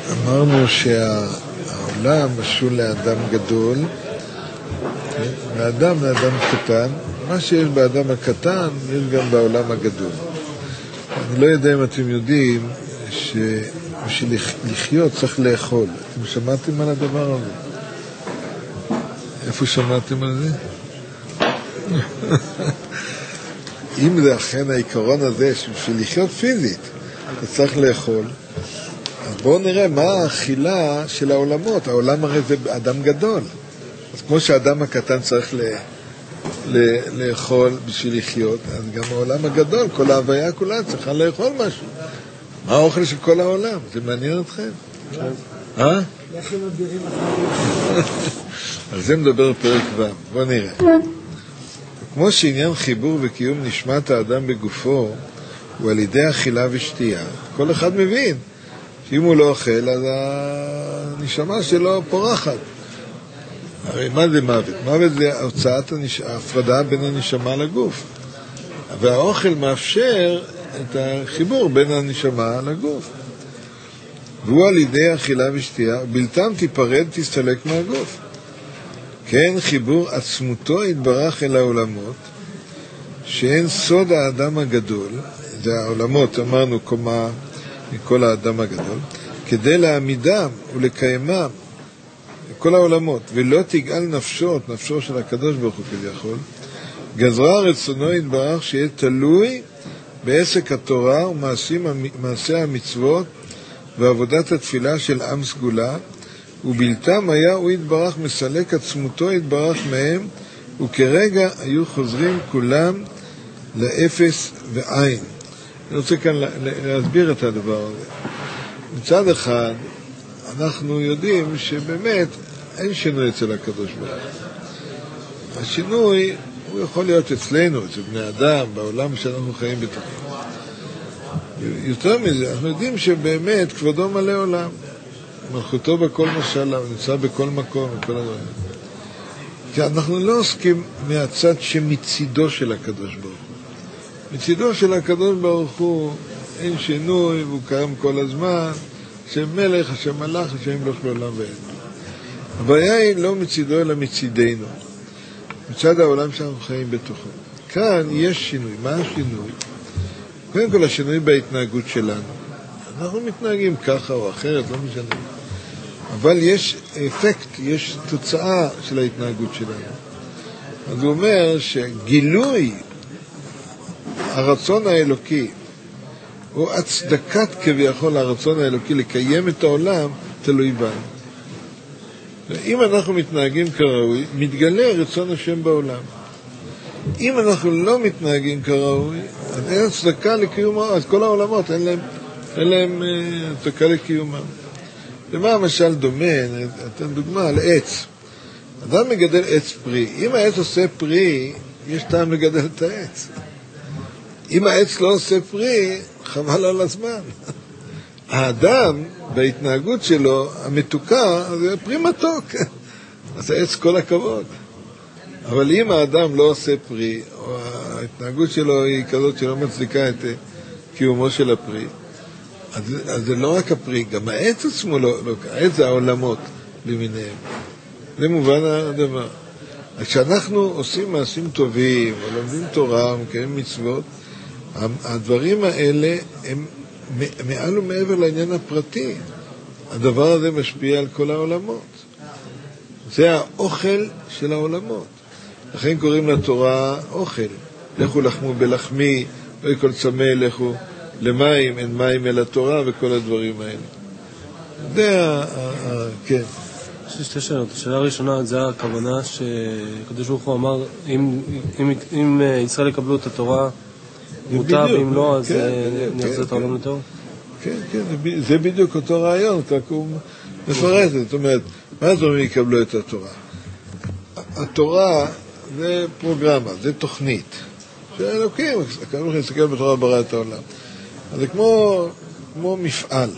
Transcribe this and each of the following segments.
אמרנו שהעולם משול לאדם גדול, לאדם קטן. מה שיש באדם הקטן יש גם בעולם הגדול. אני לא יודע אם אתם יודעים שבשביל לחיות צריך לאכול. אתם שמעתם על הדבר הזה? איפה שמעתם על זה? אם זה אכן העיקרון הזה שבשביל לחיות פיזית אתה צריך לאכול, אז בואו נראה מה האכילה של העולמות. העולם הרי זה אדם גדול, אז כמו שהאדם הקטן צריך לאכול בשביל לחיות, אז גם העולם הגדול, כל ההוויה כולה צריכה לאכול משהו. מה האוכל של כל העולם? זה מעניין אתכם? אה? על זה מדבר פרק ו'. בוא נראה. כמו שעניין חיבור וקיום נשמת האדם בגופו הוא על ידי אכילה ושתייה, כל אחד מבין שאם הוא לא אוכל אז הנשמה שלו פורחת. הרי מה זה מוות? מוות זה הוצאת ההפרדה בין הנשמה לגוף, והאוכל מאפשר את החיבור בין הנשמה לגוף, והוא על ידי אכילה ושתייה, בלתם תיפרד תסתלק מהגוף. כן, חיבור עצמותו יתברך אל העולמות, שאין סוד האדם הגדול, זה העולמות, אמרנו קומה מכל האדם הגדול, כדי להעמידם ולקיימם כל העולמות, ולא תגאל נפשו של הקדוש ברוך הוא כביכול, גזרה רצונו יתברך שיהיה תלוי בעסק התורה ומעשה המצוות ועבודת התפילה של עם סגולה, ובלתם היה הוא יתברך מסלק עצמותו יתברך מהם, וכרגע היו חוזרים כולם לאפס ועין. אני רוצה כאן להסביר את הדבר הזה. מצד אחד, אנחנו יודעים שבאמת אין שינוי אצל הקדוש ברוך הוא. השינוי הוא יכול להיות אצלנו, אצל בני אדם, בעולם שאנחנו חיים בתוכו. יותר מזה, אנחנו יודעים שבאמת כבודו מלא עולם. מלכותו בכל משל, הוא נמצא בכל מקום, בכל הדברים. כי אנחנו לא עוסקים מהצד שמצידו של הקדוש ברוך הוא. מצידו של הקדוש ברוך הוא אין שינוי, והוא קיים כל הזמן, השם מלך, השם מלך, השם ימלוך לעולם ועד. הבעיה היא לא מצידו אלא מצידנו, מצד העולם שאנחנו חיים בתוכו. כאן יש שינוי. מה השינוי? קודם כל השינוי בהתנהגות שלנו. אנחנו מתנהגים ככה או אחרת, לא משנה. אבל יש אפקט, יש תוצאה של ההתנהגות שלנו. אז הוא אומר שגילוי הרצון האלוקי, או הצדקת כביכול הרצון האלוקי לקיים את העולם, תלוי בנו. אם אנחנו מתנהגים כראוי, מתגלה רצון השם בעולם. אם אנחנו לא מתנהגים כראוי, אז אין הצדקה לקיום, אז כל העולמות אין להם הצדקה לקיומם. למה המשל דומה? אתן דוגמה על עץ. אדם מגדל עץ פרי. אם העץ עושה פרי, יש טעם לגדל את העץ. אם העץ לא עושה פרי, חבל על הזמן. האדם, בהתנהגות שלו, המתוקה, זה פרי מתוק. אז העץ כל הכבוד. אבל אם האדם לא עושה פרי, או ההתנהגות שלו היא כזאת שלא מצדיקה את קיומו של הפרי, אז זה לא רק הפרי, גם העץ עצמו לא, העץ זה העולמות למיניהם. זה מובן הדבר. כשאנחנו עושים מעשים טובים, או לומדים תורה, מקיימים מצוות, הדברים האלה הם מעל ומעבר לעניין הפרטי. הדבר הזה משפיע על כל העולמות. זה האוכל של העולמות. לכן קוראים לתורה אוכל. לכו לחמו בלחמי, לא כל צמא לכו למים, אין מים אל התורה וכל הדברים האלה. זה כן. יש לי שתי שאלות. השאלה הראשונה, זה הכוונה שקדוש ברוך הוא אמר, אם ישראל יקבלו את התורה מוטב, אם לא, אז נחזיר את העולם לטוב? כן, כן, זה בדיוק אותו רעיון, רק הוא מפרט. זאת אומרת, מה זאת אומרת יקבלו את התורה? התורה זה פרוגרמה, זה תוכנית. שאלוקים, כאן נסתכל בתורה ברא את העולם. אז זה כמו מפעל.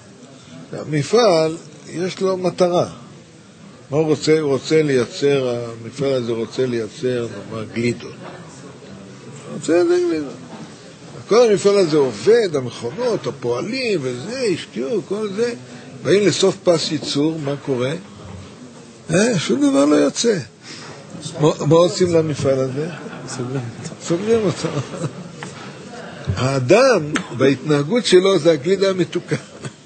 המפעל, יש לו מטרה. מה הוא רוצה? הוא רוצה לייצר, המפעל הזה רוצה לייצר, נאמר, גלידות. הוא רוצה לייצר גלידות. כל המפעל הזה עובד, המכונות, הפועלים וזה, השקיעו, כל זה, באים לסוף פס ייצור, מה קורה? שום דבר לא יוצא. מה עושים למפעל הזה? סוגרים אותו. האדם, בהתנהגות שלו, זה הגלידה המתוקה.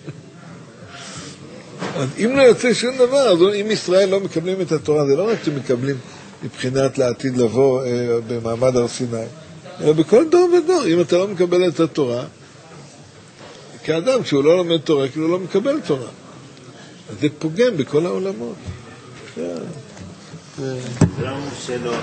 אז אם לא יוצא שום דבר, אז אם ישראל לא מקבלים את התורה, זה לא רק שמקבלים מבחינת לעתיד לבוא במעמד הר סיני, אלא בכל דור ודור. אם אתה לא מקבל את התורה, כאדם, כשהוא לא לומד תורה, כאילו הוא לא מקבל תורה. אז זה פוגם בכל העולמות. זה לא שלא